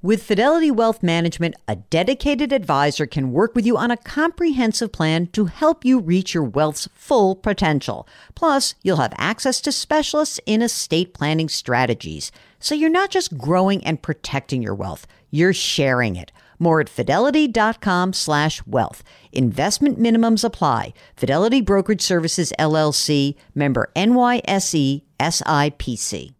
With Fidelity Wealth Management, a dedicated advisor can work with you on a comprehensive plan to help you reach your wealth's full potential. Plus, you'll have access to specialists in estate planning strategies. So you're not just growing and protecting your wealth, you're sharing it. More at fidelity.com/wealth. Investment minimums apply. Fidelity Brokerage Services, LLC, member NYSE, SIPC.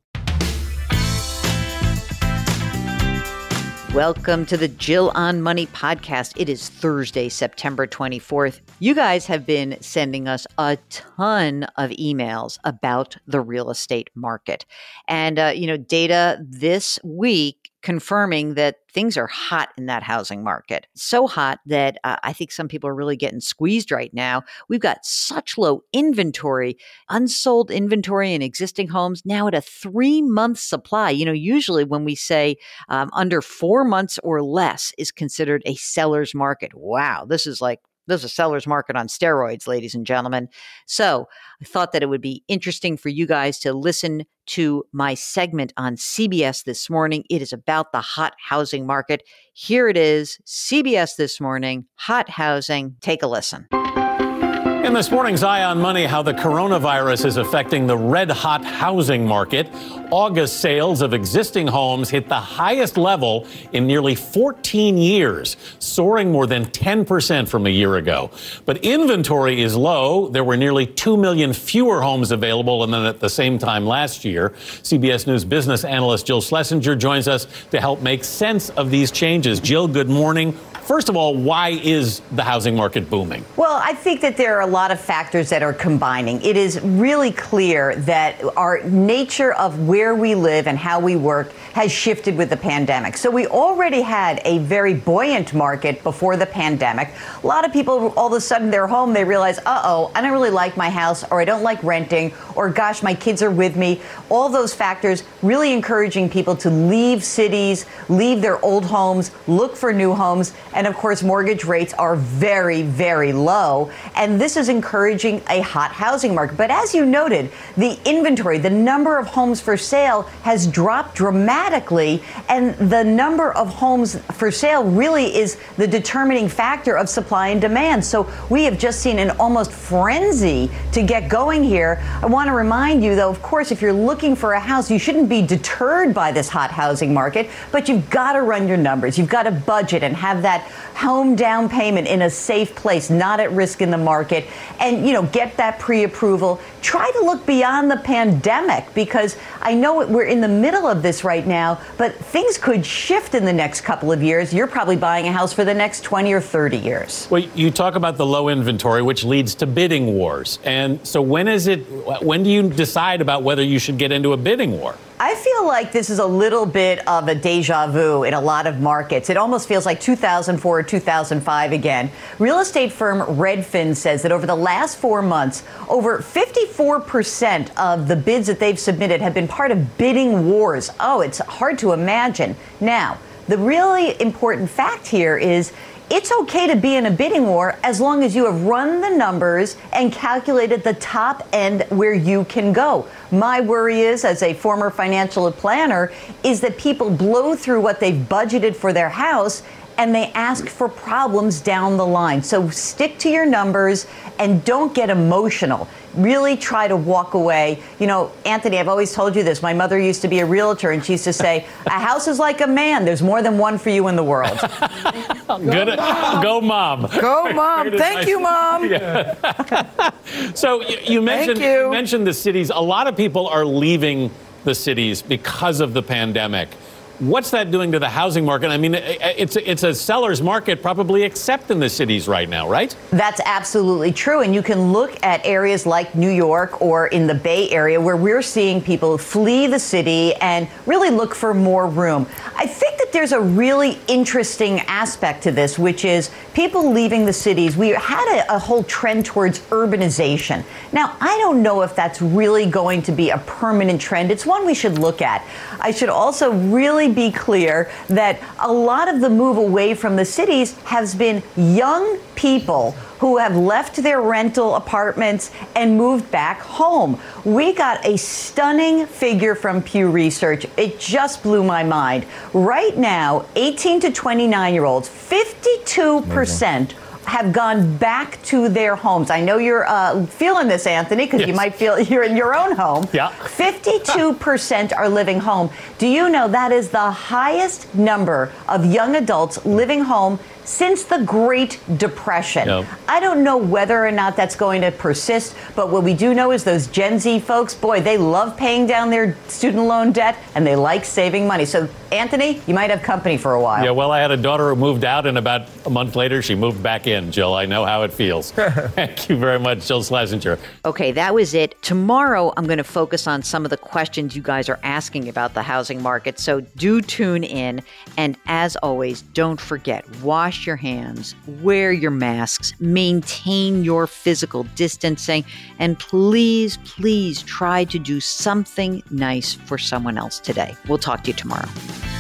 Welcome to the Jill on Money podcast. It is Thursday, September 24th. You guys have been sending us a ton of emails about the real estate market. And, data this week confirming that things are hot in that housing market. So hot that I think some people are really getting squeezed right now. We've got such low inventory, unsold inventory in existing homes now at a 3-month supply. Usually when we say under 4 months or less is considered a seller's market. Wow, this is a seller's market on steroids, ladies and gentlemen. So I thought that it would be interesting for you guys to listen to my segment on CBS This Morning. It is about the hot housing market. Here it is, CBS This Morning, hot housing. Take a listen. In this morning's Eye on Money, how the coronavirus is affecting the red-hot housing market. August sales of existing homes hit the highest level in nearly 14 years, soaring more than 10% from a year ago. But inventory is low. There were nearly 2 million fewer homes available than at the same time last year. CBS News business analyst Jill Schlesinger joins us to help make sense of these changes. Jill, good morning. First of all, why is the housing market booming? Well, I think that there are a lot of factors that are combining. It is really clear that our nature of where we live and how we work has shifted with the pandemic. So we already had a very buoyant market before the pandemic. A lot of people, all of a sudden, they're home, they realize, I don't really like my house, or I don't like renting, or gosh, my kids are with me. All those factors really encouraging people to leave cities, leave their old homes, look for new homes. And of course, mortgage rates are very, very low. And this is encouraging a hot housing market. But as you noted, the inventory, the number of homes for sale has dropped dramatically. And the number of homes for sale really is the determining factor of supply and demand. So we have just seen an almost frenzy to get going here. I want to remind you, though, of course, if you're looking for a house, you shouldn't be deterred by this hot housing market. But you've got to run your numbers. You've got to budget and have that home down payment in a safe place, not at risk in the market, and, get that pre-approval. Try to look beyond the pandemic, because I know we're in the middle of this right now, but things could shift in the next couple of years. You're probably buying a house for the next 20 or 30 years. Well, you talk about the low inventory, which leads to bidding wars. And so when do you decide about whether you should get into a bidding war? I feel like this is a little bit of a deja vu in a lot of markets. It almost feels like 2004 or 2005 again. Real estate firm Redfin says that over the last 4 months, over 54% of the bids that they've submitted have been part of bidding wars. Oh, it's hard to imagine. Now, the really important fact here is it's okay to be in a bidding war as long as you have run the numbers and calculated the top end where you can go. My worry is, as a former financial planner, is that people blow through what they've budgeted for their house and they ask for problems down the line. So stick to your numbers and don't get emotional. Really try to walk away. Anthony, I've always told you this. My mother used to be a realtor, and she used to say, a house is like a man. There's more than one for you in the world. Good. Go, Mom. Go, Mom. Thank you, Mom. Yeah. So you mentioned the cities. A lot of people are leaving the cities because of the pandemic. What's that doing to the housing market? I mean, it's a seller's market probably except in the cities right now, right? That's absolutely true. And you can look at areas like New York or in the Bay Area where we're seeing people flee the city and really look for more room. I think that there's a really interesting aspect to this, which is people leaving the cities. We had a whole trend towards urbanization. Now, I don't know if that's really going to be a permanent trend. It's one we should look at. I should also really really be clear that a lot of the move away from the cities has been young people who have left their rental apartments and moved back home. We got a stunning figure from Pew Research. It just blew my mind. Right now, 18 to 29-year-olds, 52% have gone back to their homes. I know you're feeling this, Anthony, because you might feel you're in your own home. Yeah. 52% are living home. Do you know that is the highest number of young adults living home since the Great Depression? Yep. I don't know whether or not that's going to persist, but what we do know is those Gen Z folks, boy, they love paying down their student loan debt and they like saving money. So, Anthony, you might have company for a while. Yeah, well, I had a daughter who moved out, and about a month later, she moved back in. Jill, I know how it feels. Thank you very much, Jill Schlesinger. Okay, that was it. Tomorrow, I'm going to focus on some of the questions you guys are asking about the housing market. So do tune in. And as always, don't forget, wash your hands, wear your masks, maintain your physical distancing, and please, please try to do something nice for someone else today. We'll talk to you tomorrow.